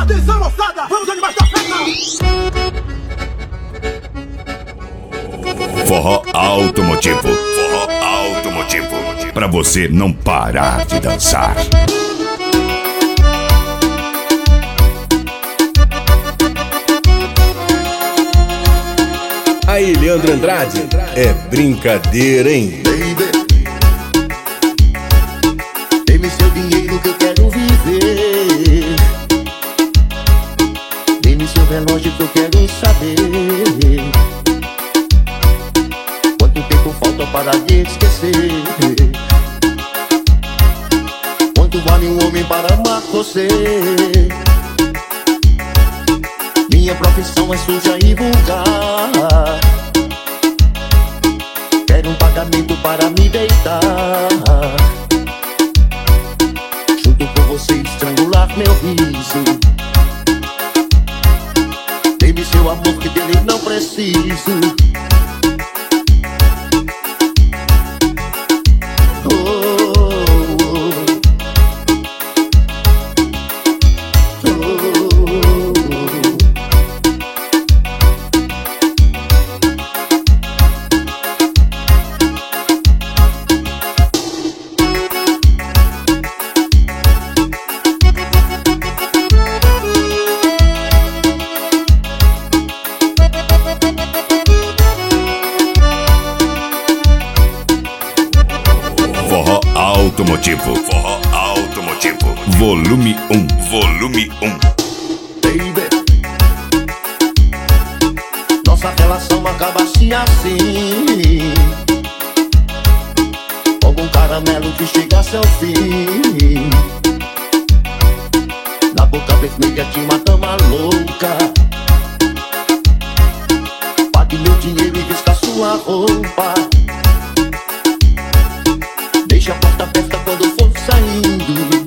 Atenção, moçada, vamos animar essa festa! Forró automotivo. Forró automotivo. Pra você não parar de dançar. Aí, Leandro Andrade, é brincadeira, hein? Baby, dê-me seu dinheiro que eu quero viver. Dê-me seu relógio que eu quero saber quanto tempo falta para te esquecer. Quanto vale um homem para amar você? Minha profissão é suja e vulgar. Quero um pagamento para me deitar junto com você, estrangular meu riso. Dê-me seu amor que dele não preciso. Forró automotivo. Forró automotivo. Volume 1. Volume 1. Baby, nossa relação acaba-se assim, como um caramelo que chega ao fim. Na boca vermelha de uma dama louca. Pague meu dinheiro e vista sua roupa. Deixa a porta aberta quando for saindo.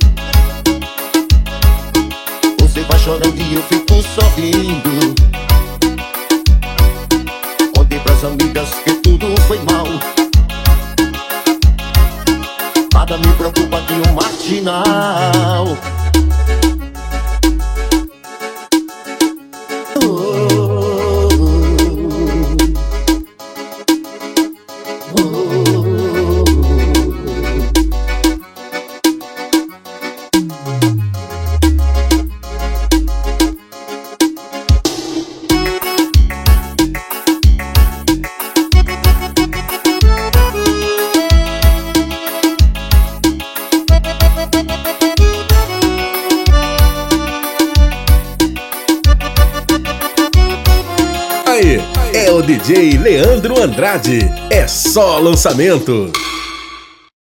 Você vai chorando e eu fico sorrindo. Contei pras amigas que tudo foi mal. Nada me preocupa de um marginal. Aí, é o DJ Leandro Andrade. É só lançamento.